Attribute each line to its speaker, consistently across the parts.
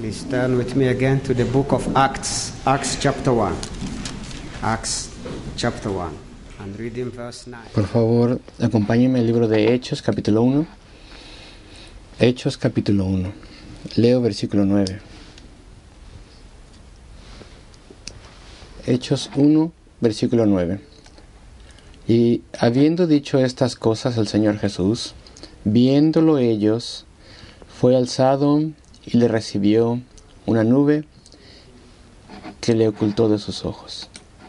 Speaker 1: Please turn with me again to the book of Acts, Acts chapter 1. Acts chapter 1. And reading verse 9.
Speaker 2: Por favor, acompáñenme al libro de Hechos, capítulo 1. Hechos, capítulo 1. Leo versículo 9. Hechos 1, versículo 9. Y habiendo dicho estas cosas el Señor Jesús, viéndolo ellos, fue alzado y le recibió una nube que le ocultó de sus ojos.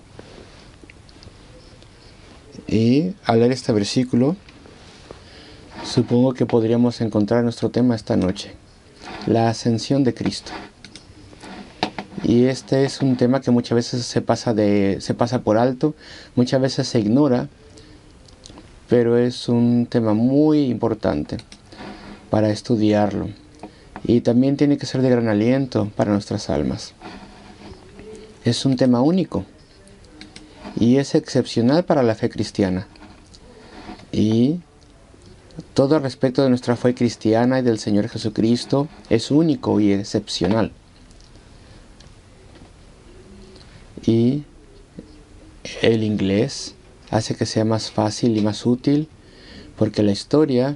Speaker 2: Y al leer este versículo, supongo que podríamos encontrar nuestro tema esta noche, la ascensión de Cristo. Y este es un tema que muchas veces se pasa por alto, muchas veces se ignora, pero es un tema muy importante para estudiarlo. Y también tiene que ser de gran aliento para nuestras almas. Es un tema único y es excepcional para la fe cristiana. Y todo respecto de nuestra fe cristiana y del Señor Jesucristo es único y excepcional. Y el inglés hace que sea más fácil y más útil, porque la historia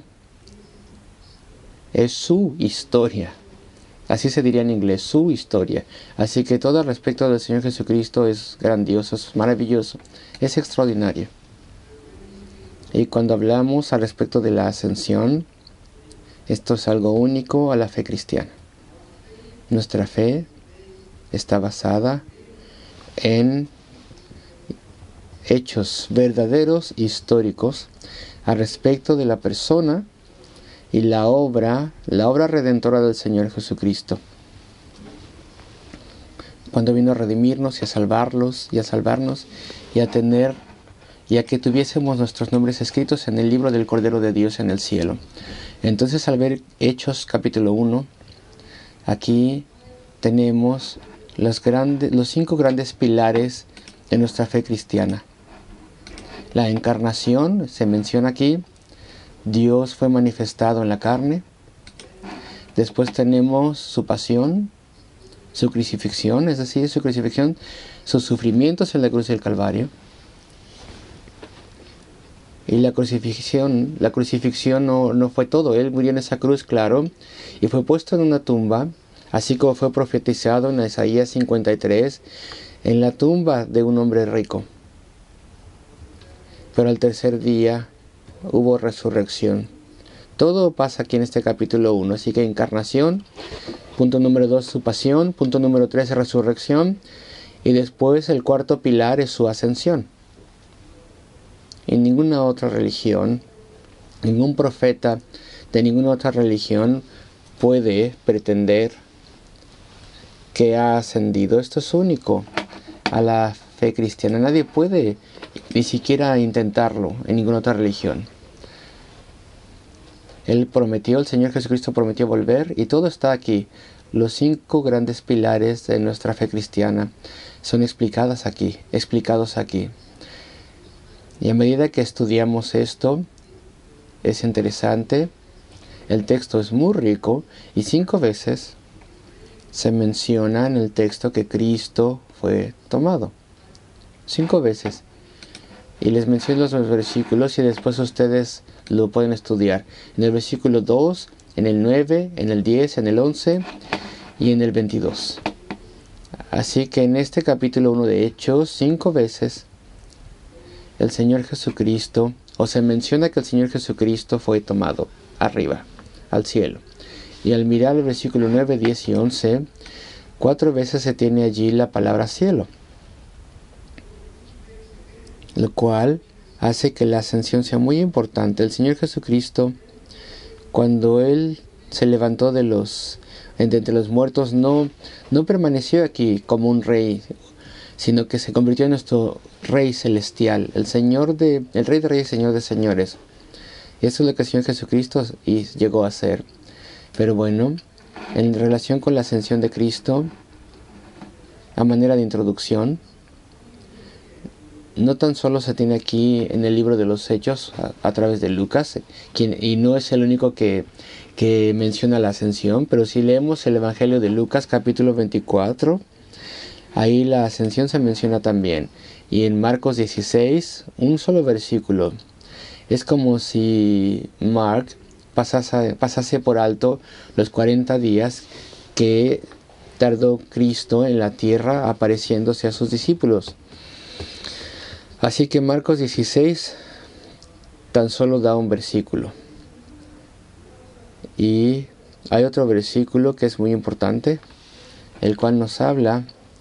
Speaker 2: es su historia. Así se diría en inglés, su historia. Así que todo al respecto del Señor Jesucristo es grandioso, es maravilloso, es extraordinario. Y cuando hablamos al respecto de la ascensión, esto es algo único a la fe cristiana. Nuestra fe está basada en hechos verdaderos, históricos, al respecto de la persona y la obra redentora del Señor Jesucristo. Cuando vino a redimirnos y a salvarnos y a que tuviésemos nuestros nombres escritos en el libro del Cordero de Dios en el cielo. Entonces, al ver Hechos capítulo 1, aquí tenemos los 5 grandes pilares de nuestra fe cristiana. La encarnación se menciona aquí. Dios fue manifestado en la carne. Después tenemos su pasión, su crucifixión, sus sufrimientos en la cruz del Calvario. Y la crucifixión no fue todo. Él murió en esa cruz, claro, y fue puesto en una tumba, así como fue profetizado en Isaías 53, en la tumba de un hombre rico. Pero al tercer día hubo resurrección. Todo pasa aquí en este capítulo 1. Así que encarnación, punto número 2, su pasión, punto número 3, resurrección, y después el cuarto pilar es su ascensión. En ninguna otra religión, ningún profeta de ninguna otra religión puede pretender que ha ascendido. Esto es único a la fe cristiana. Nadie puede ni siquiera intentarlo en ninguna otra religión. El Señor Jesucristo prometió volver, y todo está aquí. Los 5 grandes pilares de nuestra fe cristiana son explicados aquí. Y a medida que estudiamos esto, es interesante. El texto es muy rico, y 5 veces se menciona en el texto que Cristo fue tomado. 5 veces. Y les menciono los versículos y después ustedes lo pueden estudiar. En el versículo 2, en el 9, en el 10, en el 11 y en el 22. Así que en este capítulo 1 de Hechos, 5 veces el Señor Jesucristo, o se menciona que el Señor Jesucristo fue tomado arriba, al cielo. Y al mirar el versículo 9, 10 y 11, 4 veces se tiene allí la palabra cielo, lo cual hace que la ascensión sea muy importante. El Señor Jesucristo, cuando Él se levantó de entre los muertos, no permaneció aquí como un rey, sino que se convirtió en nuestro Rey celestial, el Rey de Reyes, Señor de Señores. Y eso es lo que el Señor Jesucristo llegó a ser. Pero bueno, en relación con la ascensión de Cristo, a manera de introducción, no tan solo se tiene aquí en el libro de los Hechos a través de Lucas, y no es el único que menciona la ascensión, pero si leemos el Evangelio de Lucas capítulo 24, ahí la ascensión se menciona también. Y en Marcos 16, un solo versículo. Es como si Mark pasase por alto los 40 días que tardó Cristo en la tierra apareciéndose a sus discípulos. Así que Marcos 16 tan solo da un versículo. Y hay otro versículo que es muy importante, el cual nos habla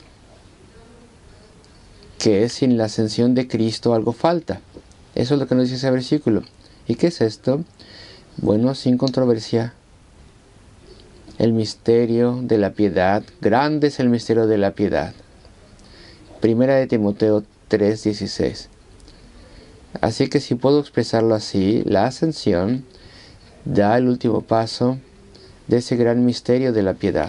Speaker 2: que sin la ascensión de Cristo algo falta. Eso es lo que nos dice ese versículo. ¿Y qué es esto? Bueno, sin controversia, el misterio de la piedad. Grande es el misterio de la piedad. Primera de Timoteo 3:16. Así que si puedo expresarlo así, la ascensión da el último paso de ese gran misterio de la piedad.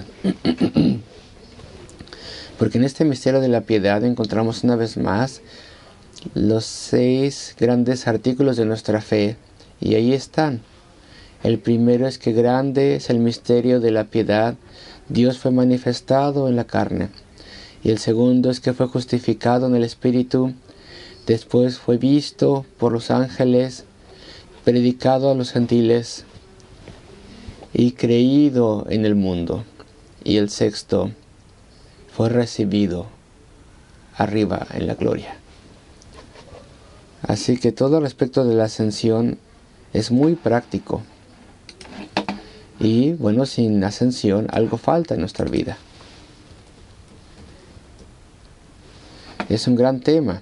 Speaker 2: Porque en este misterio de la piedad encontramos una vez más los 6 grandes artículos de nuestra fe, y ahí están. El primero es que grande es el misterio de la piedad, Dios fue manifestado en la carne. Y el segundo es que fue justificado en el Espíritu, después fue visto por los ángeles, predicado a los gentiles y creído en el mundo. Y el sexto fue recibido arriba en la gloria. Así que todo respecto de la ascensión es muy práctico. Y bueno, sin ascensión algo falta en nuestra vida. Es un gran tema.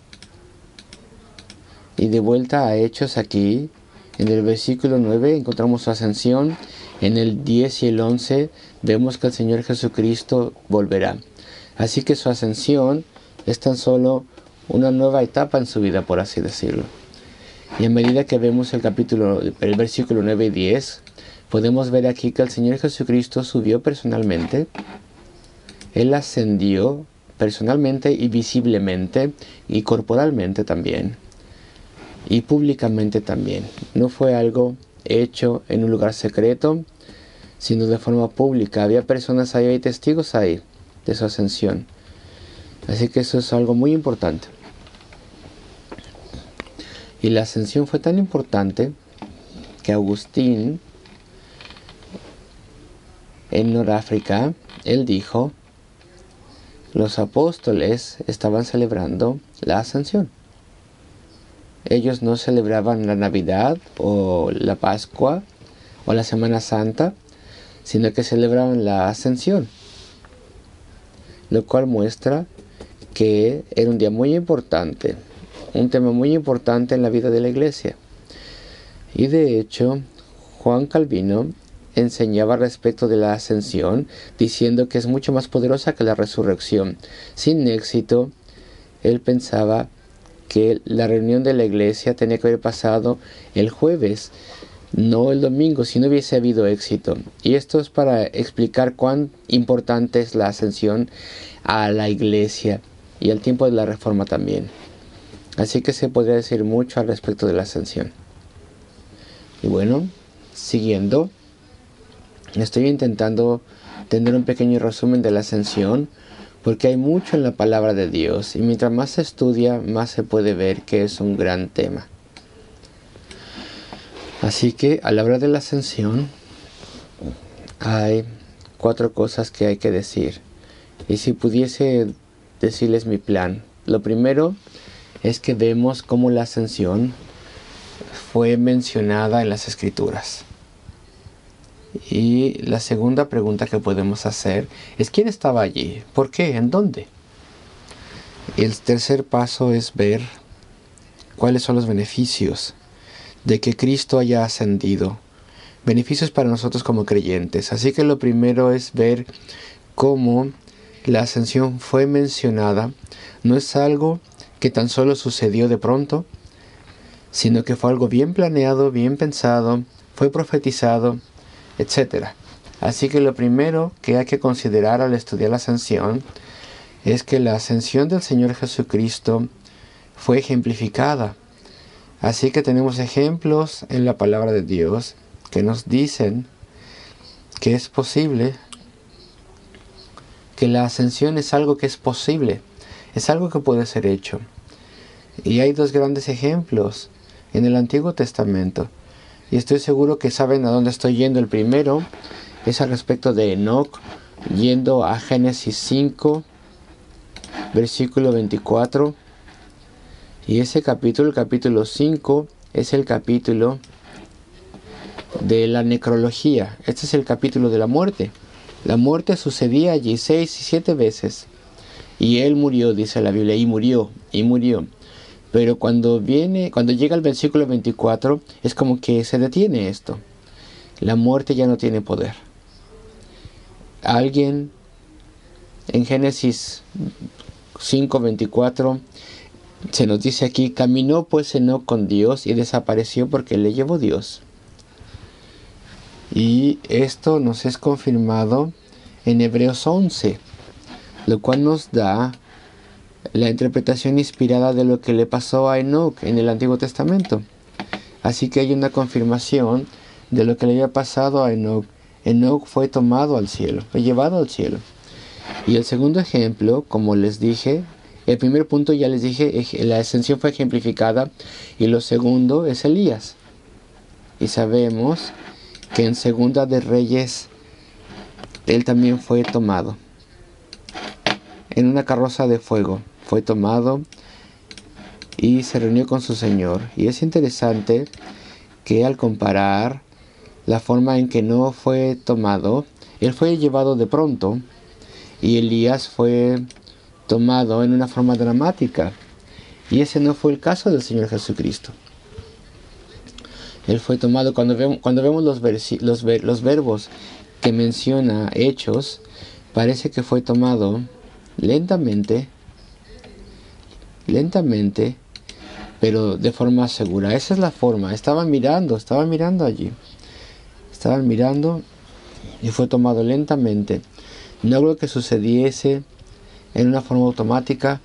Speaker 2: Y de vuelta a Hechos aquí, en el versículo 9 encontramos su ascensión. En el 10 y el 11 vemos que el Señor Jesucristo volverá. Así que su ascensión es tan solo una nueva etapa en su vida, por así decirlo. Y a medida que vemos el versículo 9 y 10, podemos ver aquí que el Señor Jesucristo subió personalmente. Él ascendió personalmente y visiblemente y corporalmente también. Y públicamente también. No fue algo hecho en un lugar secreto, sino de forma pública. Había personas ahí, hay testigos ahí de su ascensión. Así que eso es algo muy importante. Y la ascensión fue tan importante que Agustín, en Noráfrica, él dijo, los apóstoles estaban celebrando la ascensión. Ellos no celebraban la Navidad o la Pascua o la Semana Santa, sino que celebraban la ascensión, lo cual muestra que era un día muy importante, un tema muy importante en la vida de la iglesia. Y de hecho, Juan Calvino enseñaba respecto de la ascensión, diciendo que es mucho más poderosa que la resurrección. Sin éxito, él pensaba que la reunión de la iglesia tenía que haber pasado el jueves, no el domingo, si no hubiese habido éxito. Y esto es para explicar cuán importante es la ascensión a la iglesia y al tiempo de la reforma también. Así que se podría decir mucho al respecto de la ascensión. Y bueno, siguiendo, estoy intentando tener un pequeño resumen de la ascensión, porque hay mucho en la palabra de Dios, y mientras más se estudia, más se puede ver que es un gran tema. Así que al hablar de la ascensión, hay 4 cosas que hay que decir. Y si pudiese decirles mi plan, lo primero es que vemos cómo la ascensión fue mencionada en las Escrituras. Y la segunda pregunta que podemos hacer es ¿quién estaba allí? ¿Por qué? ¿En dónde? Y el tercer paso es ver cuáles son los beneficios de que Cristo haya ascendido. Beneficios para nosotros como creyentes. Así que lo primero es ver cómo la ascensión fue mencionada. No es algo que tan solo sucedió de pronto, sino que fue algo bien planeado, bien pensado, fue profetizado, etc. Así que lo primero que hay que considerar al estudiar la ascensión es que la ascensión del Señor Jesucristo fue ejemplificada. Así que tenemos ejemplos en la palabra de Dios que nos dicen que es posible, que la ascensión es algo que es posible, es algo que puede ser hecho. Y hay dos grandes ejemplos en el Antiguo Testamento. Y estoy seguro que saben a dónde estoy yendo. El primero es al respecto de Enoc, yendo a Génesis 5, versículo 24. Y ese capítulo, el capítulo 5, es el capítulo de la necrología. Este es el capítulo de la muerte. La muerte sucedía allí 6 y 7 veces. Y él murió, dice la Biblia, y murió. Pero cuando llega el versículo 24, es como que se detiene esto. La muerte ya no tiene poder. Alguien en Génesis 5:24 se nos dice aquí: caminó pues Enoc con Dios y desapareció porque le llevó Dios. Y esto nos es confirmado en Hebreos 11, lo cual nos da la interpretación inspirada de lo que le pasó a Enoc en el Antiguo Testamento. Así que hay una confirmación de lo que le había pasado a Enoc. Enoc fue tomado al cielo, fue llevado al cielo. Y el segundo ejemplo, como les dije, el primer punto ya les dije, la ascensión fue ejemplificada, y lo segundo es Elías. Y sabemos que en Segunda de Reyes él también fue tomado en una carroza de fuego. Fue tomado y se reunió con su Señor. Y es interesante que al comparar la forma en que no fue tomado, él fue llevado de pronto, y Elías fue tomado en una forma dramática. Y ese no fue el caso del Señor Jesucristo. Él fue tomado, cuando vemos los verbos que menciona Hechos, parece que fue tomado lentamente, pero de forma segura. Esa es la forma. Estaban mirando allí. Estaban mirando y fue tomado lentamente. No algo que sucediese en una forma automática,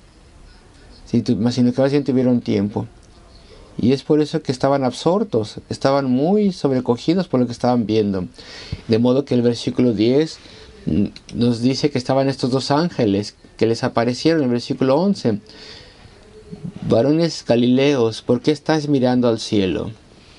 Speaker 2: sino que más bien tuvieron tiempo. Y es por eso que estaban absortos, estaban muy sobrecogidos por lo que estaban viendo. De modo que el versículo 10 nos dice que estaban estos dos ángeles que les aparecieron. En el versículo 11: varones galileos, ¿por qué estáis mirando al cielo?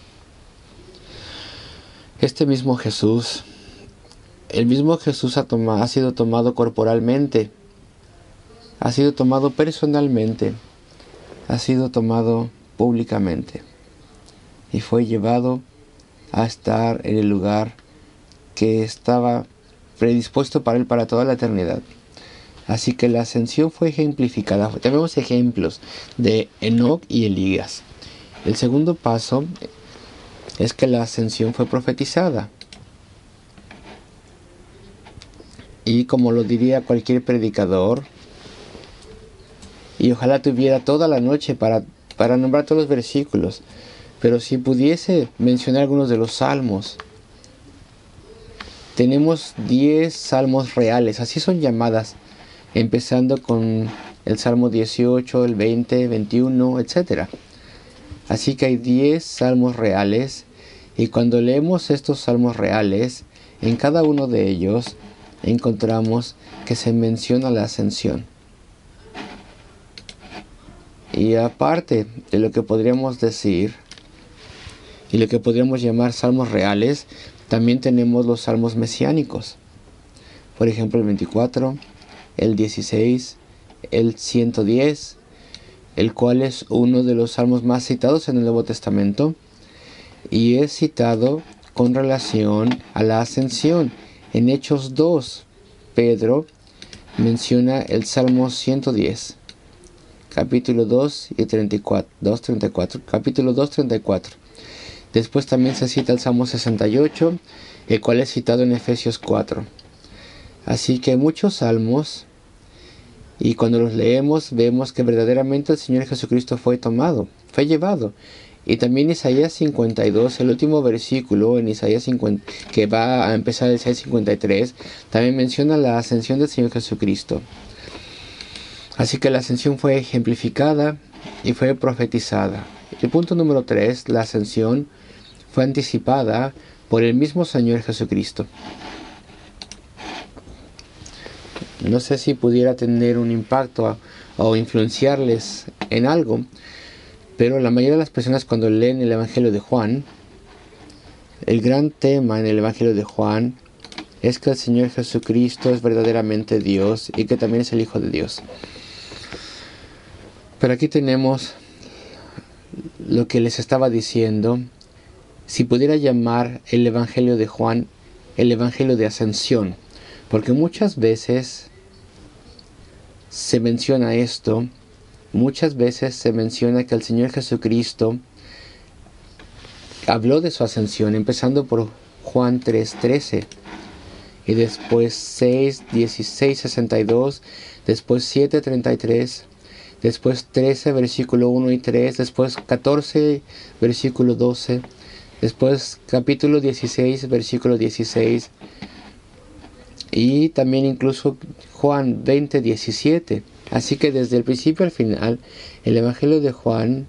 Speaker 2: Este mismo Jesús, el mismo Jesús ha sido tomado corporalmente, ha sido tomado personalmente, ha sido tomado públicamente, y fue llevado a estar en el lugar que estaba predispuesto para él para toda la eternidad. Así que la ascensión fue ejemplificada. Tenemos ejemplos de Enoc y Elías. El segundo paso es que la ascensión fue profetizada. Y como lo diría cualquier predicador, y ojalá tuviera toda la noche para nombrar todos los versículos, pero si pudiese mencionar algunos de los salmos, tenemos 10 salmos reales, así son llamadas, empezando con el Salmo 18, el 20, 21, etc. Así que hay 10 salmos reales, y cuando leemos estos salmos reales, en cada uno de ellos encontramos que se menciona la ascensión. Y aparte de lo que podríamos decir y lo que podríamos llamar salmos reales, también tenemos los salmos mesiánicos. Por ejemplo, el 24, el 16, el 110, el cual es uno de los salmos más citados en el Nuevo Testamento, y es citado con relación a la ascensión. En Hechos 2, Pedro menciona el Salmo 110. Capítulo 2 y 34, capítulo 2, 34. Después también se cita el Salmo 68, el cual es citado en Efesios 4. Así que muchos salmos, y cuando los leemos vemos que verdaderamente el Señor Jesucristo fue tomado, fue llevado. Y también Isaías 52, el último versículo en Isaías 50, que va a empezar el Isaías 53, también menciona la ascensión del Señor Jesucristo. Así que la ascensión fue ejemplificada y fue profetizada. El punto número 3, la ascensión, fue anticipada por el mismo Señor Jesucristo. No sé si pudiera tener un impacto o influenciarles en algo, pero la mayoría de las personas cuando leen el Evangelio de Juan, el gran tema en el Evangelio de Juan es que el Señor Jesucristo es verdaderamente Dios y que también es el Hijo de Dios. Pero aquí tenemos lo que les estaba diciendo. Si pudiera llamar el Evangelio de Juan el Evangelio de Ascensión, porque muchas veces se menciona esto, muchas veces se menciona que el Señor Jesucristo habló de su ascensión, empezando por Juan 3:13, y después 6:16-62, después 7:33, después 13, versículo 1 y 3, después 14, versículo 12, después capítulo 16, versículo 16, y también incluso Juan 20:17. Así que desde el principio al final, el Evangelio de Juan,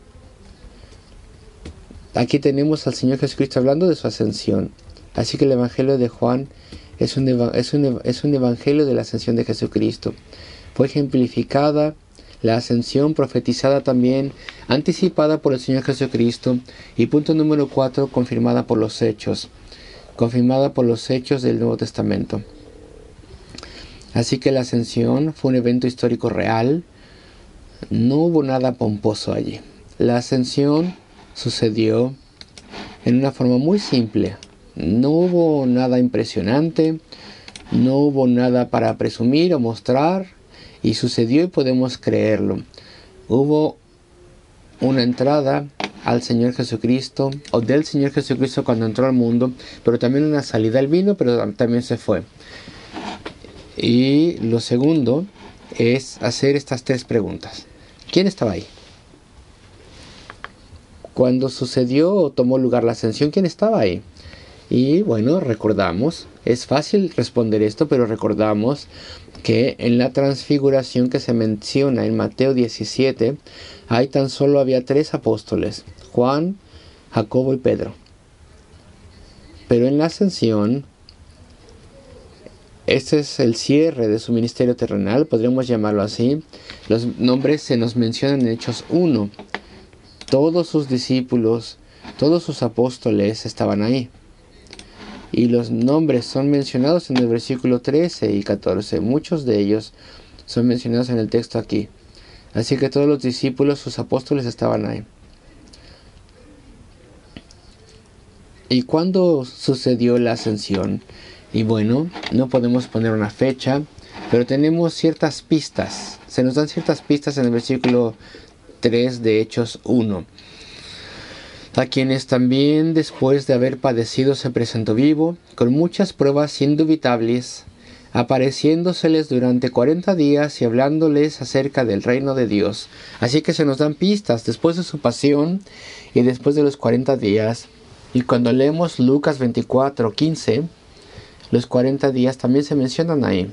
Speaker 2: aquí tenemos al Señor Jesucristo hablando de su ascensión. Así que el Evangelio de Juan es un evangelio de la ascensión de Jesucristo. Fue ejemplificada la ascensión, profetizada también, anticipada por el Señor Jesucristo. Y punto número 4, confirmada por los hechos. Confirmada por los hechos del Nuevo Testamento. Así que la ascensión fue un evento histórico real. No hubo nada pomposo allí. La ascensión sucedió en una forma muy simple. No hubo nada impresionante, no hubo nada para presumir o mostrar, y sucedió y podemos creerlo. Hubo una entrada al Señor Jesucristo, o del Señor Jesucristo cuando entró al mundo, pero también una salida. Él vino, pero también se fue. Y lo segundo es hacer estas 3 preguntas. ¿Quién estaba ahí? Cuando sucedió o tomó lugar la ascensión, ¿quién estaba ahí? Y bueno, recordamos, es fácil responder esto, pero recordamos que en la transfiguración que se menciona en Mateo 17, ahí tan solo había 3 apóstoles, Juan, Jacobo y Pedro. Pero en la ascensión, este es el cierre de su ministerio terrenal, podríamos llamarlo así. Los nombres se nos mencionan en Hechos 1. Todos sus discípulos, todos sus apóstoles estaban ahí. Y los nombres son mencionados en el versículo 13 y 14. Muchos de ellos son mencionados en el texto aquí. Así que todos los discípulos, sus apóstoles, estaban ahí. ¿Y cuándo sucedió la ascensión? Y bueno, no podemos poner una fecha, pero tenemos ciertas pistas. Se nos dan ciertas pistas en el versículo 3 de Hechos 1. A quienes también después de haber padecido se presentó vivo, con muchas pruebas indubitables, apareciéndoseles durante 40 días y hablándoles acerca del reino de Dios. Así que se nos dan pistas después de su pasión y después de los 40 días. Y cuando leemos Lucas 24:15, los 40 días también se mencionan ahí.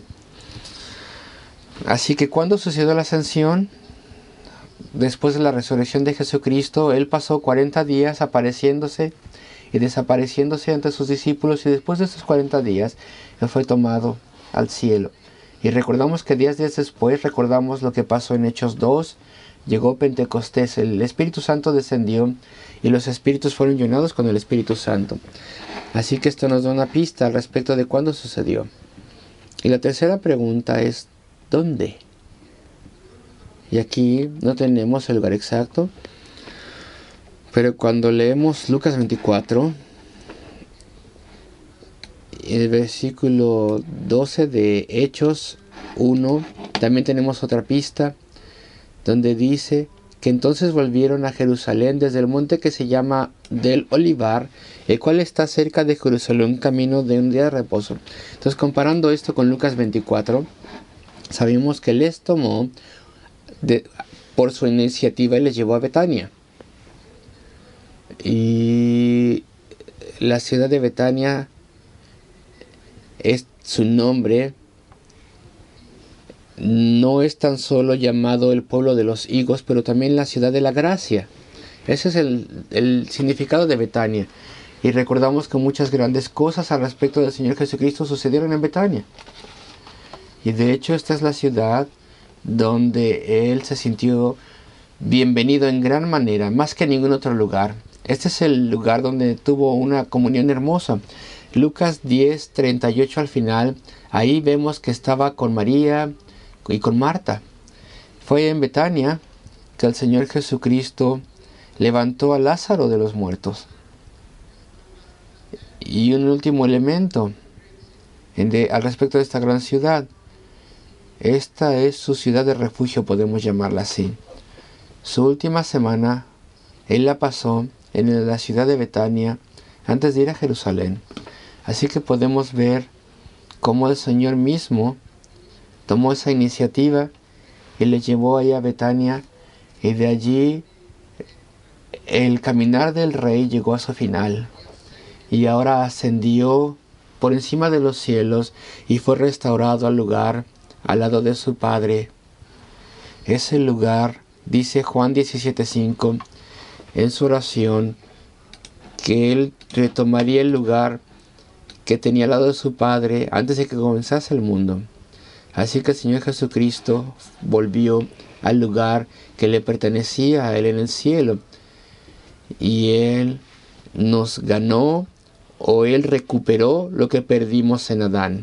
Speaker 2: Así que ¿cuándo sucedió la ascensión? Después de la resurrección de Jesucristo, Él pasó 40 días apareciéndose y desapareciéndose ante sus discípulos, y después de esos 40 días, Él fue tomado al cielo. Y recordamos que 10 días después, recordamos lo que pasó en Hechos 2, llegó Pentecostés, el Espíritu Santo descendió y los espíritus fueron llenados con el Espíritu Santo. Así que esto nos da una pista al respecto de cuándo sucedió. Y la tercera pregunta es, ¿dónde? Y aquí no tenemos el lugar exacto, pero cuando leemos Lucas 24, el versículo 12 de Hechos 1, también tenemos otra pista, donde dice que entonces volvieron a Jerusalén desde el monte que se llama del Olivar, el cual está cerca de Jerusalén, camino de un día de reposo. Entonces, comparando esto con Lucas 24, sabemos que les tomó por su iniciativa y les llevó a Betania. Y la ciudad de Betania es su nombre, no es tan solo llamado el pueblo de los higos, pero también la ciudad de la gracia. Ese es el significado de Betania. Y recordamos que muchas grandes cosas al respecto del Señor Jesucristo sucedieron en Betania. Y de hecho esta es la ciudad donde Él se sintió bienvenido en gran manera, más que en ningún otro lugar. Este es el lugar donde tuvo una comunión hermosa. Lucas 10:38 al final, ahí vemos que estaba con María y con Marta. Fue en Betania que el Señor Jesucristo levantó a Lázaro de los muertos. Y un último elemento al respecto de esta gran ciudad. Esta es su ciudad de refugio, podemos llamarla así. Su última semana, Él la pasó en la ciudad de Betania antes de ir a Jerusalén. Así que podemos ver cómo el Señor mismo tomó esa iniciativa y le llevó allá a Betania, y de allí el caminar del Rey llegó a su final. Y ahora ascendió por encima de los cielos y fue restaurado al lugar al lado de su Padre. Ese lugar, dice Juan 17:5 en su oración, que Él retomaría el lugar que tenía al lado de su Padre antes de que comenzase el mundo. Así que el Señor Jesucristo volvió al lugar que le pertenecía a Él en el cielo. Y Él nos ganó, o Él recuperó lo que perdimos en Adán.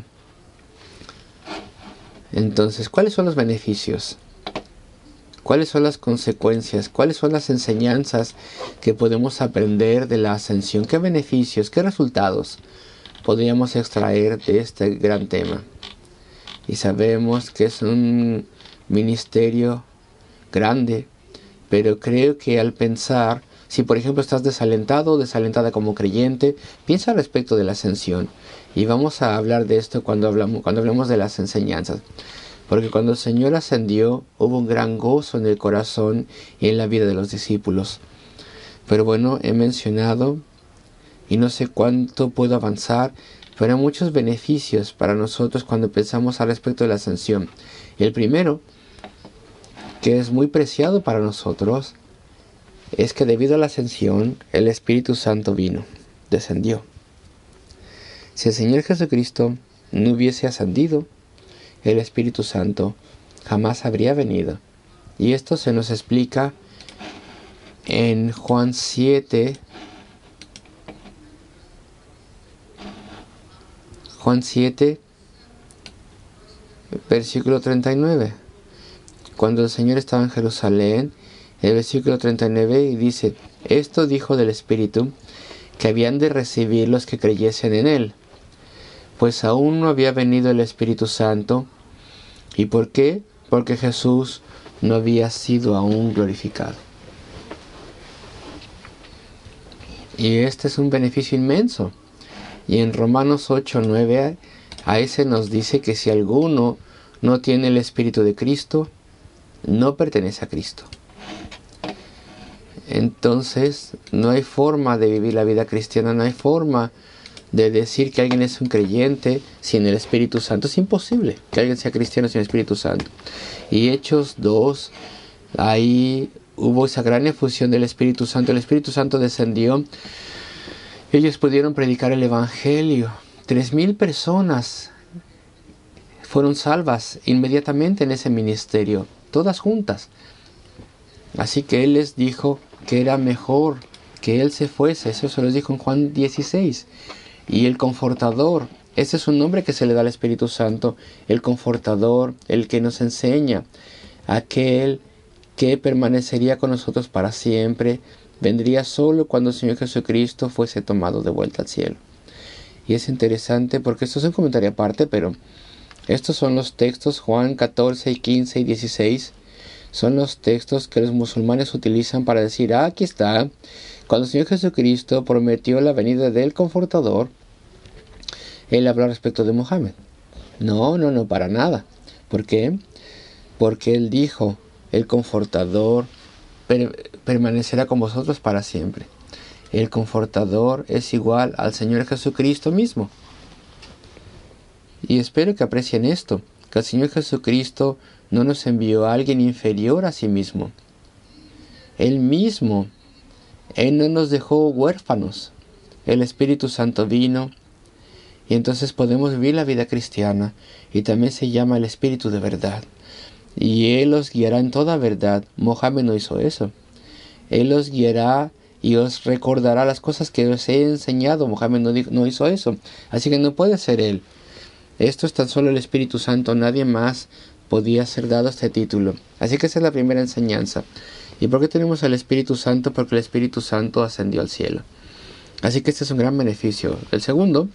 Speaker 2: Entonces, ¿cuáles son los beneficios? ¿Cuáles son las consecuencias? ¿Cuáles son las enseñanzas que podemos aprender de la ascensión? ¿Qué beneficios, qué resultados podríamos extraer de este gran tema? Y sabemos que es un ministerio grande, pero creo que al pensar, si por ejemplo estás desalentado o desalentada como creyente, piensa al respecto de la ascensión. Y vamos a hablar de esto cuando hablemos de las enseñanzas. Porque cuando el Señor ascendió, hubo un gran gozo en el corazón y en la vida de los discípulos. Pero bueno, he mencionado, y no sé cuánto puedo avanzar, pero hay muchos beneficios para nosotros cuando pensamos al respecto de la ascensión. El primero, que es muy preciado para nosotros, es que debido a la ascensión, el Espíritu Santo descendió. Si el Señor Jesucristo no hubiese ascendido, el Espíritu Santo jamás habría venido. Y esto se nos explica en Juan 7, versículo 39. Cuando el Señor estaba en Jerusalén, el versículo 39 y dice: esto dijo del Espíritu que habían de recibir los que creyesen en Él, pues aún no había venido el Espíritu Santo. ¿Y por qué? Porque Jesús no había sido aún glorificado. Y este es un beneficio inmenso. Y en Romanos 8:9 a ese nos dice que si alguno no tiene el Espíritu de Cristo, no pertenece a Cristo. Entonces no hay forma de vivir la vida cristiana, no hay forma de decir que alguien es un creyente sin el Espíritu Santo. Es imposible que alguien sea cristiano sin el Espíritu Santo. Y Hechos 2, ahí hubo esa gran efusión del Espíritu Santo. El Espíritu Santo descendió. Ellos pudieron predicar el Evangelio. 3,000 personas fueron salvas inmediatamente en ese ministerio, todas juntas. Así que Él les dijo que era mejor que Él se fuese. Eso se los dijo en Juan 16. Y el Confortador, ese es un nombre que se le da al Espíritu Santo, el Confortador, el que nos enseña, aquel que permanecería con nosotros para siempre, vendría solo cuando el Señor Jesucristo fuese tomado de vuelta al cielo. Y es interesante porque esto es un comentario aparte, pero estos son los textos, Juan 14, 15 y 16, son los textos que los musulmanes utilizan para decir: aquí está, cuando el Señor Jesucristo prometió la venida del Confortador, Él habló respecto de Mohammed. No, para nada. ¿Por qué? Porque Él dijo: el Confortador permanecerá con vosotros para siempre. El Confortador es igual al Señor Jesucristo mismo. Y espero que aprecien esto, que el Señor Jesucristo no nos envió a alguien inferior a sí mismo. Él mismo, Él no nos dejó huérfanos. El Espíritu Santo vino y entonces podemos vivir la vida cristiana, y también se llama el Espíritu de verdad. Y Él os guiará en toda verdad. Mohammed no hizo eso. Él os guiará y os recordará las cosas que os he enseñado. Mohammed no hizo eso. Así que no puede ser Él. Esto es tan solo el Espíritu Santo. Nadie más podía ser dado este título. Así que esa es la primera enseñanza. ¿Y por qué tenemos al Espíritu Santo? Porque el Espíritu Santo ascendió al cielo. Así que este es un gran beneficio. El segundo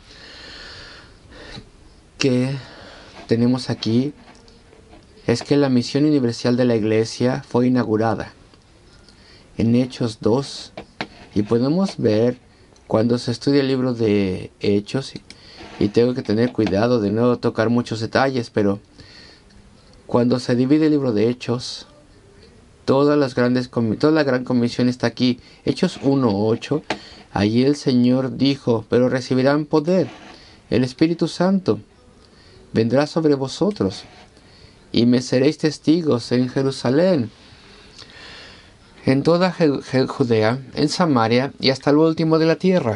Speaker 2: que tenemos aquí es que la misión universal de la Iglesia fue inaugurada en Hechos 2. Y podemos ver cuando se estudia el libro de Hechos, y tengo que tener cuidado de no tocar muchos detalles, pero cuando se divide el libro de Hechos, toda la gran comisión está aquí. Hechos 1:8, allí el Señor dijo: pero recibirán poder, el Espíritu Santo vendrá sobre vosotros, y me seréis testigos en Jerusalén, en toda Judea, en Samaria y hasta lo último de la tierra.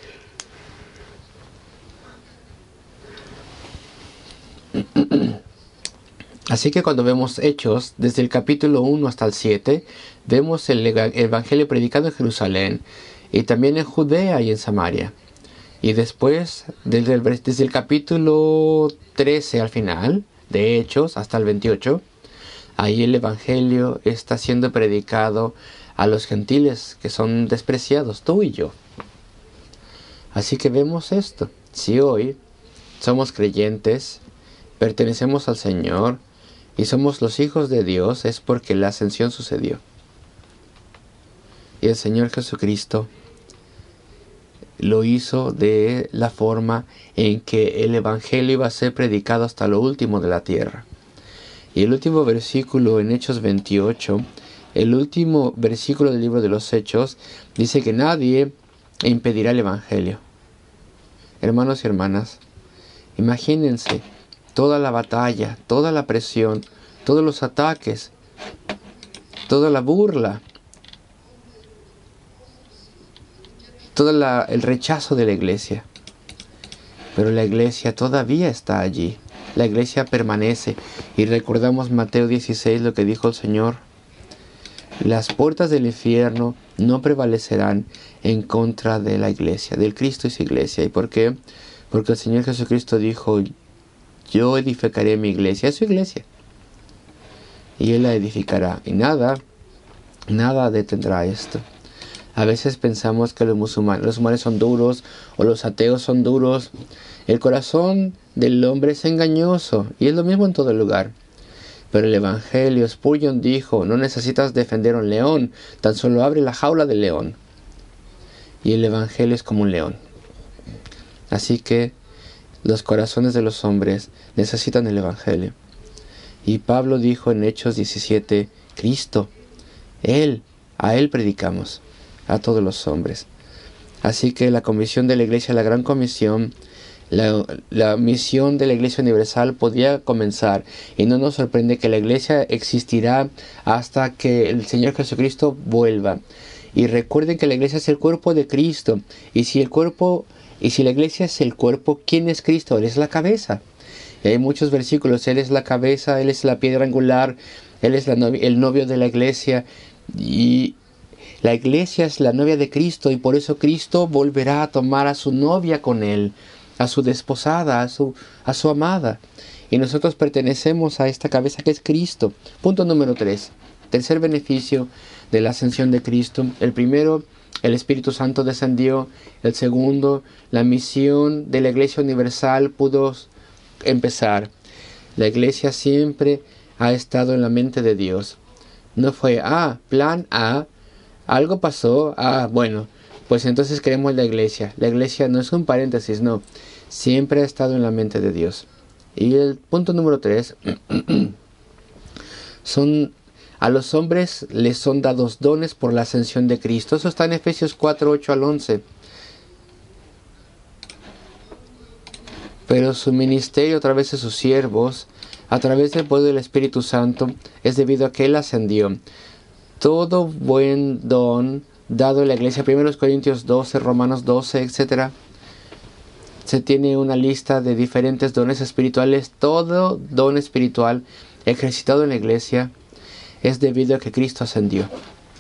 Speaker 2: Así que cuando vemos Hechos, desde el capítulo 1 hasta el 7, vemos el Evangelio predicado en Jerusalén, y también en Judea y en Samaria. Y después, desde el capítulo 13 al final, de Hechos hasta el 28, ahí el Evangelio está siendo predicado a los gentiles que son despreciados, tú y yo. Así que vemos esto. Si hoy somos creyentes, pertenecemos al Señor y somos los hijos de Dios, es porque la ascensión sucedió. Y el Señor Jesucristo lo hizo de la forma en que el Evangelio iba a ser predicado hasta lo último de la tierra. Y el último versículo en Hechos 28, el último versículo del libro de los Hechos, dice que nadie impedirá el Evangelio. Hermanos y hermanas, imagínense toda la batalla, toda la presión, todos los ataques, toda la burla, todo el rechazo de la iglesia. Pero la iglesia todavía está allí. La iglesia permanece. Y recordamos Mateo 16, lo que dijo el Señor: las puertas del infierno no prevalecerán en contra de la iglesia, del Cristo y su iglesia. ¿Y por qué? Porque el Señor Jesucristo dijo: yo edificaré mi iglesia, es su iglesia, y Él la edificará, y nada detendrá esto. A veces pensamos que los musulmanes son duros, o los ateos son duros. El corazón del hombre es engañoso, y es lo mismo en todo lugar. Pero el Evangelio, Spurgeon dijo: no necesitas defender a un león, tan solo abre la jaula del león. Y el Evangelio es como un león. Así que los corazones de los hombres necesitan el Evangelio. Y Pablo dijo en Hechos 17, Cristo, a Él predicamos, a todos los hombres. Así que la comisión de la iglesia, la gran comisión, la misión de la Iglesia Universal podía comenzar, y no nos sorprende que la iglesia existirá hasta que el Señor Jesucristo vuelva. Y recuerden que la iglesia es el cuerpo de Cristo, y si la iglesia es el cuerpo, ¿quién es Cristo? Él es la cabeza. Y hay muchos versículos: Él es la cabeza, Él es la piedra angular, Él es el novio de la iglesia, y la iglesia es la novia de Cristo, y por eso Cristo volverá a tomar a su novia con Él, a su desposada, a su amada. Y nosotros pertenecemos a esta cabeza que es Cristo. Punto número 3. Tercer beneficio de la ascensión de Cristo. El primero, el Espíritu Santo descendió. El segundo, la misión de la Iglesia Universal pudo empezar. La Iglesia siempre ha estado en la mente de Dios. No fue, plan A, algo pasó, bueno, pues entonces creemos la Iglesia. La Iglesia no es un paréntesis, no. Siempre ha estado en la mente de Dios. Y el punto número 3, a los hombres les son dados dones por la ascensión de Cristo. Eso está en Efesios 4, 8 al 11. Pero su ministerio a través de sus siervos, a través del poder del Espíritu Santo, es debido a que Él ascendió. Todo buen don dado en la iglesia, 1 Corintios 12, Romanos 12, etc., se tiene una lista de diferentes dones espirituales. Todo don espiritual ejercitado en la iglesia es debido a que Cristo ascendió.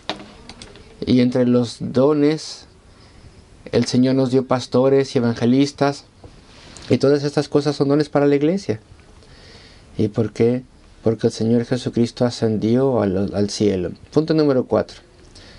Speaker 2: Y entre los dones, el Señor nos dio pastores y evangelistas, y todas estas cosas son dones para la iglesia. ¿Y por qué? Porque el Señor Jesucristo ascendió al cielo. Punto número 4.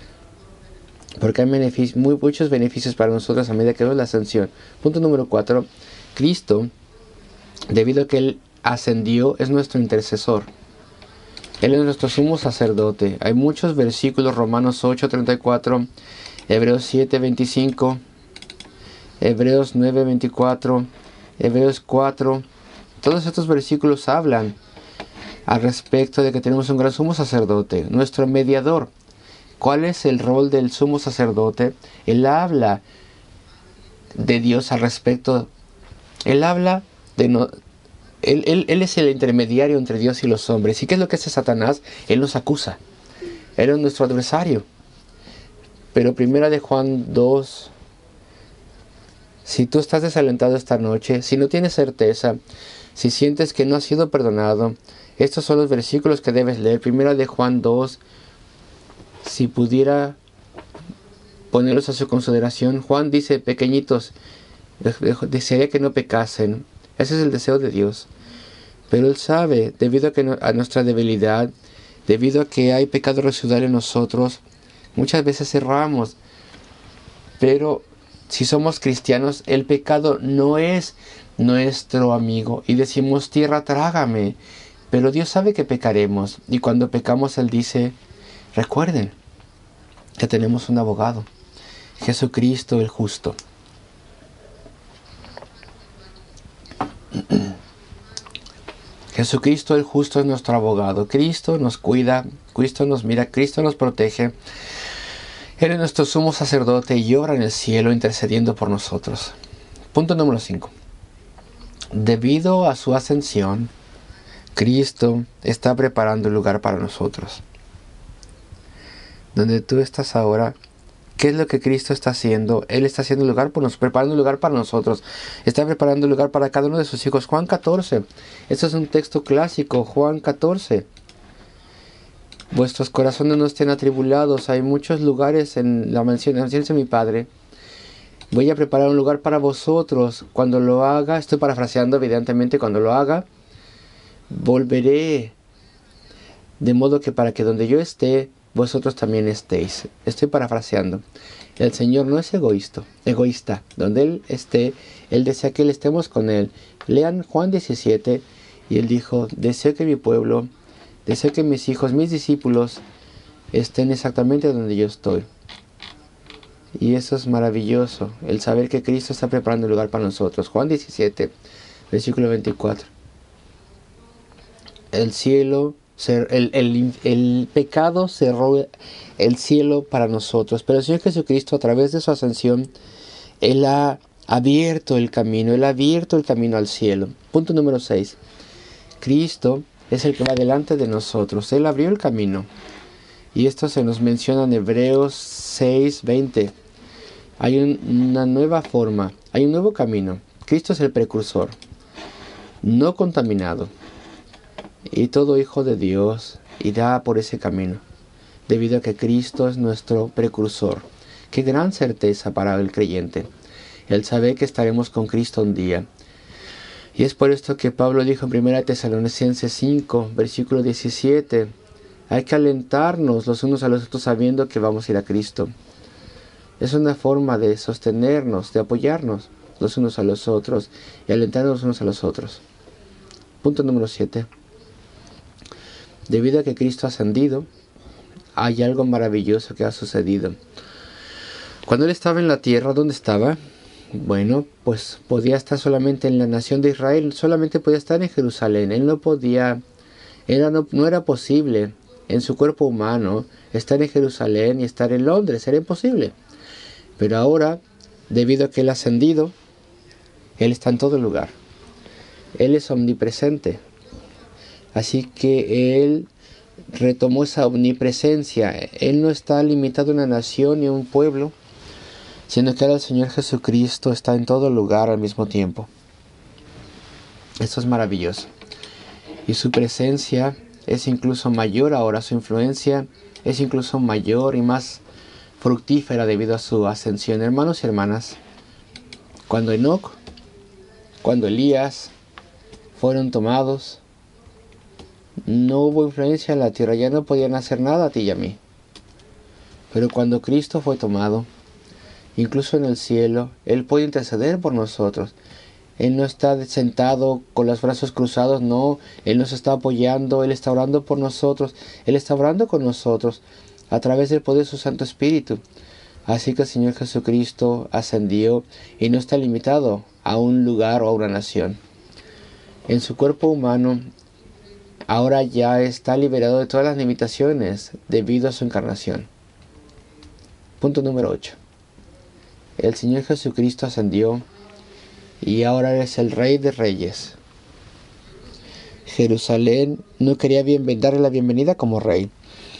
Speaker 2: Porque hay muchos beneficios para nosotros a medida que vemos la ascensión. Punto número 4. Cristo, debido a que Él ascendió, es nuestro intercesor. Él es nuestro sumo sacerdote. Hay muchos versículos, Romanos 8, 34, Hebreos 7, 25, Hebreos 9, 24, Hebreos 4. Todos estos versículos hablan al respecto de que tenemos un gran sumo sacerdote, nuestro mediador. ¿Cuál es el rol del sumo sacerdote? Él habla de Dios al respecto. Él habla de Él es el intermediario entre Dios y los hombres. ¿Y qué es lo que hace Satanás? Él nos acusa. Él es nuestro adversario. Pero 1 de Juan 2, si tú estás desalentado esta noche, si no tienes certeza, si sientes que no has sido perdonado, estos son los versículos que debes leer. 1 de Juan 2, si pudiera ponerlos a su consideración. Juan dice: pequeñitos, desearía que no pecasen. Ese es el deseo de Dios. Pero Él sabe, debido a nuestra debilidad, debido a que hay pecado residual en nosotros, muchas veces erramos. Pero si somos cristianos, el pecado no es nuestro amigo. Y decimos: tierra, trágame. Pero Dios sabe que pecaremos. Y cuando pecamos, Él dice: recuerden que tenemos un abogado, Jesucristo el justo. Jesucristo el justo es nuestro abogado. Cristo nos cuida, Cristo nos mira, Cristo nos protege. Él es nuestro sumo sacerdote y obra en el cielo intercediendo por nosotros. Punto número 5. Debido a su ascensión, Cristo está preparando un lugar para nosotros. Donde tú estás ahora, ¿qué es lo que Cristo está haciendo? Él está haciendo un lugar por nosotros, preparando un lugar para nosotros. Está preparando un lugar para cada uno de sus hijos. Juan 14. Esto es un texto clásico. Juan 14. Vuestros corazones no estén atribulados. Hay muchos lugares en la mansión de mi Padre. Voy a preparar un lugar para vosotros. Cuando lo haga, estoy parafraseando evidentemente, cuando lo haga, volveré. De modo que para que donde yo esté, vosotros también estéis. Estoy parafraseando. El Señor no es egoísta. Donde Él esté, Él desea que Él estemos con Él. Lean Juan 17 y Él dijo: deseo que mi pueblo, deseo que mis hijos, mis discípulos estén exactamente donde yo estoy. Y eso es maravilloso, el saber que Cristo está preparando un lugar para nosotros. Juan 17, versículo 24. El pecado cerró el cielo para nosotros, pero el Señor Jesucristo, a través de su ascensión, Él ha abierto el camino, Él ha abierto el camino al cielo. Punto número 6. Cristo es el que va delante de nosotros, Él abrió el camino. Y esto se nos menciona en Hebreos 6, 20. Hay una nueva forma, hay un nuevo camino. Cristo es el precursor, no contaminado. Y todo hijo de Dios irá por ese camino, debido a que Cristo es nuestro precursor. Qué gran certeza para el creyente, el saber que estaremos con Cristo un día. Y es por esto que Pablo dijo en 1 Tesalonicenses 5, versículo 17, hay que alentarnos los unos a los otros sabiendo que vamos a ir a Cristo. Es una forma de sostenernos, de apoyarnos los unos a los otros y alentarnos los unos a los otros. Punto número 7. Debido a que Cristo ha ascendido, hay algo maravilloso que ha sucedido. Cuando Él estaba en la tierra, ¿dónde estaba? Bueno, pues podía estar solamente en la nación de Israel, solamente podía estar en Jerusalén. Él no era posible en su cuerpo humano estar en Jerusalén y estar en Londres, era imposible. Pero ahora, debido a que Él ha ascendido, Él está en todo lugar. Él es omnipresente. Así que Él retomó esa omnipresencia. Él no está limitado a una nación ni a un pueblo, sino que ahora el Señor Jesucristo está en todo lugar al mismo tiempo. Esto es maravilloso. Y su presencia es incluso mayor ahora, su influencia es incluso mayor y más fructífera debido a su ascensión. Hermanos y hermanas, cuando Enoc, cuando Elías fueron tomados, no hubo influencia en la tierra, ya no podían hacer nada a ti y a mí. Pero cuando Cristo fue tomado, incluso en el cielo, Él puede interceder por nosotros. Él no está sentado con los brazos cruzados, no. Él nos está apoyando, Él está orando por nosotros. Él está orando con nosotros a través del poder de su Santo Espíritu. Así que el Señor Jesucristo ascendió y no está limitado a un lugar o a una nación. En su cuerpo humano, ahora ya está liberado de todas las limitaciones debido a su encarnación. Punto número 8. El Señor Jesucristo ascendió y ahora es el Rey de Reyes. Jerusalén no quería darle la bienvenida como rey.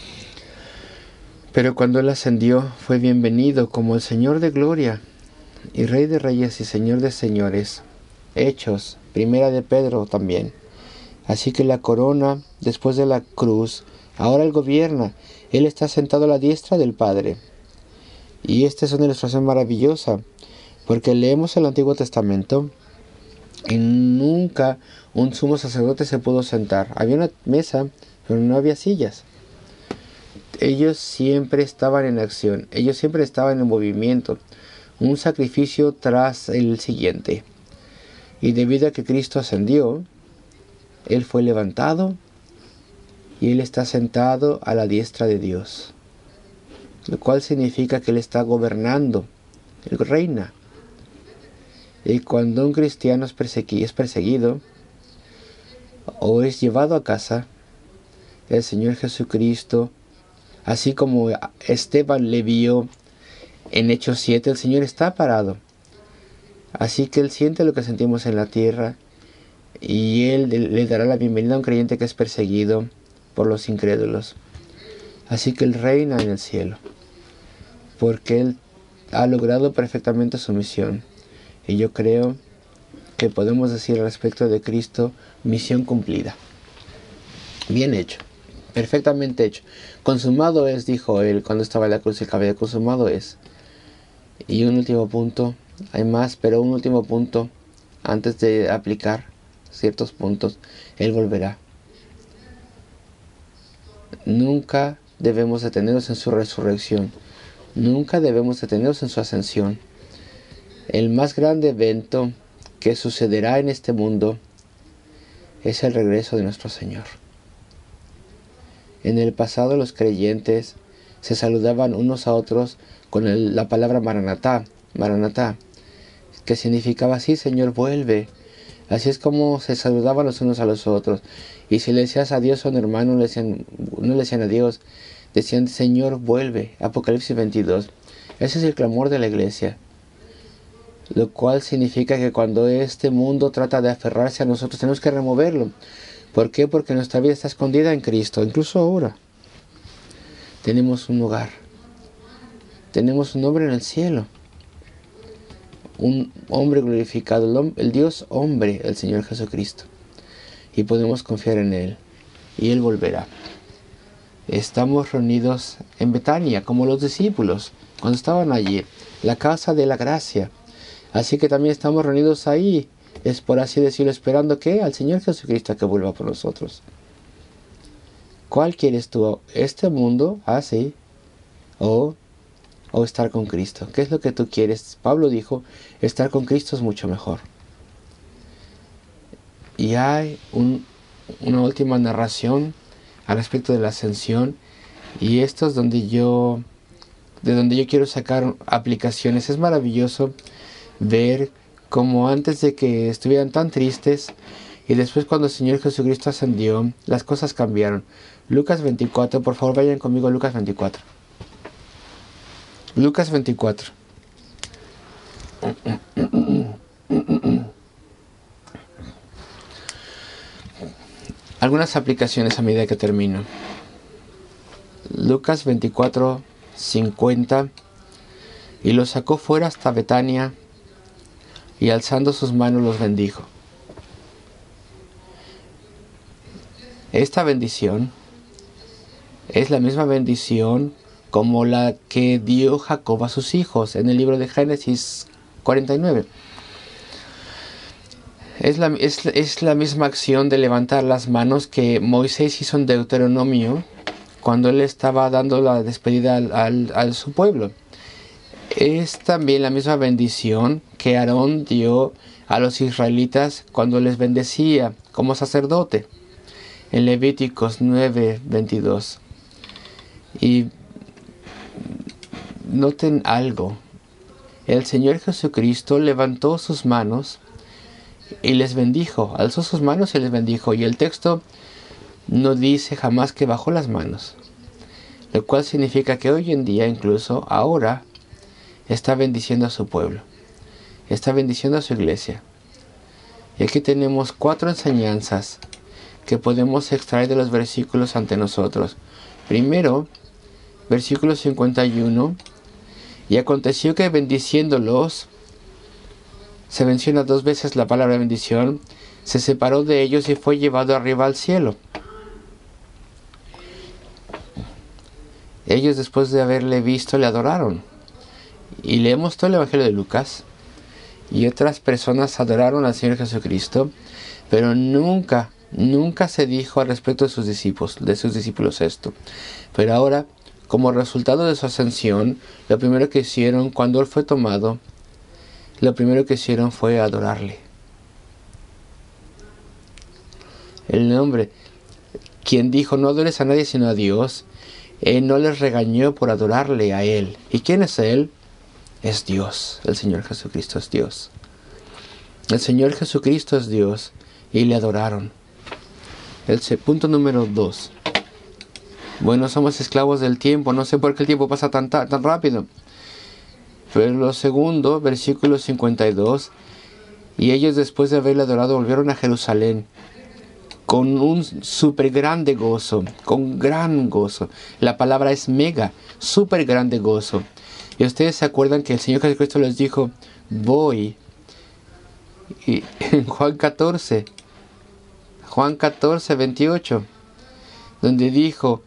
Speaker 2: Pero cuando Él ascendió, fue bienvenido como el Señor de Gloria y Rey de Reyes y Señor de Señores. Hechos, primera de Pedro también. Así que la corona, después de la cruz, ahora Él gobierna. Él está sentado a la diestra del Padre. Y esta es una ilustración maravillosa, porque leemos el Antiguo Testamento y nunca un sumo sacerdote se pudo sentar. Había una mesa, pero no había sillas. Ellos siempre estaban en acción, ellos siempre estaban en movimiento, un sacrificio tras el siguiente. Y debido a que Cristo ascendió, Él fue levantado y Él está sentado a la diestra de Dios, lo cual significa que Él está gobernando, Él reina. Y cuando un cristiano es perseguido o es llevado a casa, el Señor Jesucristo, así como Esteban le vio en Hechos 7, el Señor está parado. Así que Él siente lo que sentimos en la tierra y Él le dará la bienvenida a un creyente que es perseguido por los incrédulos. Así que Él reina en el cielo, porque Él ha logrado perfectamente su misión. Y yo creo que podemos decir al respecto de Cristo, misión cumplida. Bien hecho, perfectamente hecho. Consumado es, dijo Él cuando estaba en la cruz del Calvario, consumado es. Y un último punto, hay más, pero un último punto, antes de aplicar ciertos puntos, Él volverá. Nunca debemos detenernos en su resurrección. Nunca debemos detenernos en su ascensión. El más grande evento que sucederá en este mundo es el regreso de nuestro Señor. En el pasado los creyentes se saludaban unos a otros con la palabra Maranatá, Maranatá, que significaba sí, Señor, vuelve. Así es como se saludaban los unos a los otros. Y si le decías adiós a un hermano, no le decían adiós, decían Señor, vuelve. Apocalipsis 22. Ese es el clamor de la iglesia. Lo cual significa que cuando este mundo trata de aferrarse a nosotros, tenemos que removerlo. ¿Por qué? Porque nuestra vida está escondida en Cristo, incluso ahora. Tenemos un hogar. Tenemos un hombre en el cielo. Un hombre glorificado, el Dios hombre, el Señor Jesucristo. Y podemos confiar en Él. Y Él volverá. Estamos reunidos en Betania, como los discípulos, cuando estaban allí, la casa de la gracia. Así que también estamos reunidos ahí, es por así decirlo, esperando que al Señor Jesucristo que vuelva por nosotros. ¿Cuál quieres tú? ¿Este mundo? Sí. O estar con Cristo. ¿Qué es lo que tú quieres? Pablo dijo, estar con Cristo es mucho mejor. Y hay una última narración al respecto de la ascensión, y esto es de donde yo quiero sacar aplicaciones. Es maravilloso ver cómo antes de que estuvieran tan tristes y después cuando el Señor Jesucristo ascendió, las cosas cambiaron. Lucas 24, por favor vayan conmigo a Lucas 24. Lucas 24. Algunas aplicaciones a medida que termino. Lucas 24:50. Y los sacó fuera hasta Betania, y alzando sus manos los bendijo. Esta bendición es la misma bendición como la que dio Jacob a sus hijos en el libro de Génesis 49. Es la misma acción de levantar las manos que Moisés hizo en Deuteronomio cuando él estaba dando la despedida a su pueblo. Es también la misma bendición que Aarón dio a los israelitas cuando les bendecía como sacerdote en Levíticos 9:22. Y noten algo: el Señor Jesucristo levantó sus manos y les bendijo, alzó sus manos y les bendijo, y el texto no dice jamás que bajó las manos, lo cual significa que hoy en día, incluso ahora, está bendiciendo a su pueblo, está bendiciendo a su iglesia. Y aquí tenemos 4 enseñanzas que podemos extraer de los versículos ante nosotros. Primero, versículo 51, y aconteció que bendiciéndolos, se menciona 2 veces la palabra bendición, se separó de ellos y fue llevado arriba al cielo. Ellos, después de haberle visto, le adoraron. Y leemos todo el Evangelio de Lucas, y otras personas adoraron al Señor Jesucristo, pero nunca se dijo al respecto de sus discípulos esto. Pero ahora, como resultado de su ascensión, lo primero que hicieron cuando Él fue tomado, lo primero que hicieron fue adorarle. El hombre, quien dijo no adores a nadie sino a Dios, Él no les regañó por adorarle a Él. ¿Y quién es Él? Es Dios. El Señor Jesucristo es Dios. El Señor Jesucristo es Dios, y le adoraron. Punto número 2. Bueno, somos esclavos del tiempo. No sé por qué el tiempo pasa tan rápido. Pero lo segundo, versículo 52. Y ellos, después de haberle adorado, volvieron a Jerusalén con un súper grande gozo, con gran gozo. La palabra es mega, súper grande gozo. Y ustedes se acuerdan que el Señor Jesucristo les dijo, voy. Y en Juan 14:28, donde dijo,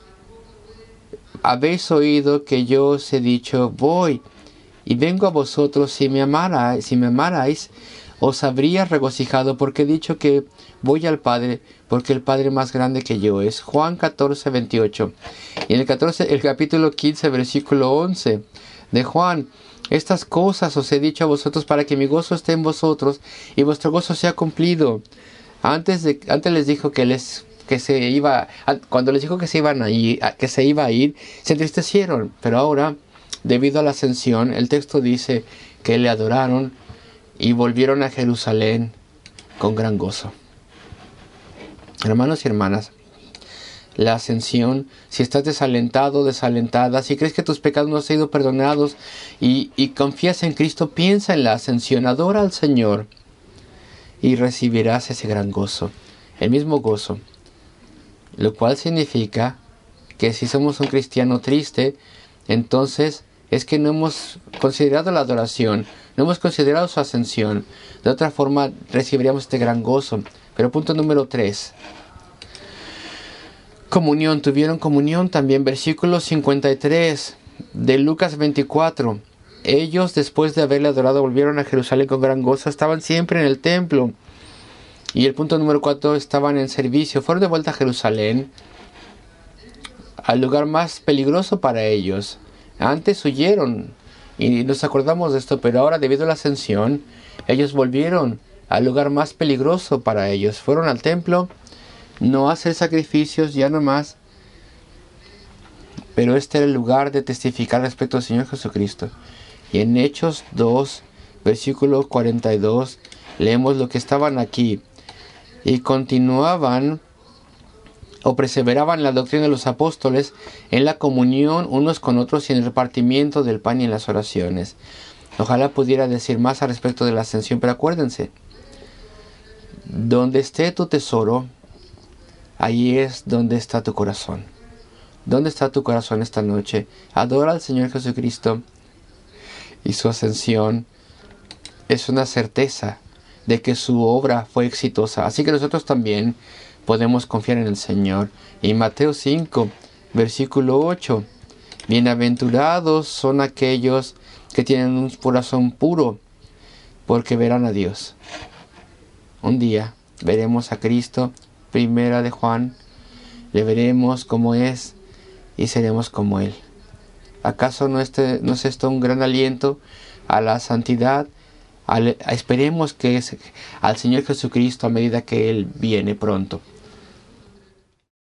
Speaker 2: habéis oído que yo os he dicho, voy, y vengo a vosotros. Si me amarais, os habría regocijado, porque he dicho que voy al Padre, porque el Padre más grande que yo es. Juan 14:28. Y en el capítulo 15, versículo 11 de Juan, estas cosas os he dicho a vosotros para que mi gozo esté en vosotros y vuestro gozo sea cumplido. Antes les dijo cuando les dijo que se iba a ir, se entristecieron. Pero ahora, debido a la ascensión, el texto dice que le adoraron y volvieron a Jerusalén con gran gozo. Hermanos y hermanas, la ascensión, si estás desalentado, desalentada, si crees que tus pecados no han sido perdonados y confías en Cristo, piensa en la ascensión, adora al Señor y recibirás ese gran gozo, el mismo gozo. Lo cual significa que si somos un cristiano triste, entonces es que no hemos considerado la adoración, no hemos considerado su ascensión. De otra forma recibiríamos este gran gozo. Pero punto número 3. Comunión, tuvieron comunión también. Versículo 53 de Lucas 24. Ellos, después de haberle adorado, volvieron a Jerusalén con gran gozo. Estaban siempre en el templo. Y el punto número 4, estaban en servicio. Fueron de vuelta a Jerusalén, al lugar más peligroso para ellos. Antes huyeron y nos acordamos de esto, pero ahora, debido a la ascensión, ellos volvieron al lugar más peligroso para ellos. Fueron al templo, no a hacer sacrificios, ya no más. Pero este era el lugar de testificar respecto al Señor Jesucristo. Y en Hechos 2, versículo 42, leemos lo que estaban aquí. Y continuaban o perseveraban en la doctrina de los apóstoles, en la comunión unos con otros y en el repartimiento del pan y en las oraciones. Ojalá pudiera decir más al respecto de la ascensión, pero acuérdense, donde esté tu tesoro, Ahí es donde está tu corazón. ¿Dónde está tu corazón esta noche? Adora al Señor Jesucristo y su ascensión es una certeza de que su obra fue exitosa. Así que nosotros también podemos confiar en el Señor. En Mateo 5, versículo 8, bienaventurados son aquellos que tienen un corazón puro, porque verán a Dios. Un día veremos a Cristo. Primera de Juan, le veremos como es y seremos como Él. ¿Acaso no es esto un gran aliento a la santidad? Esperemos que al Señor Jesucristo a medida que Él viene pronto.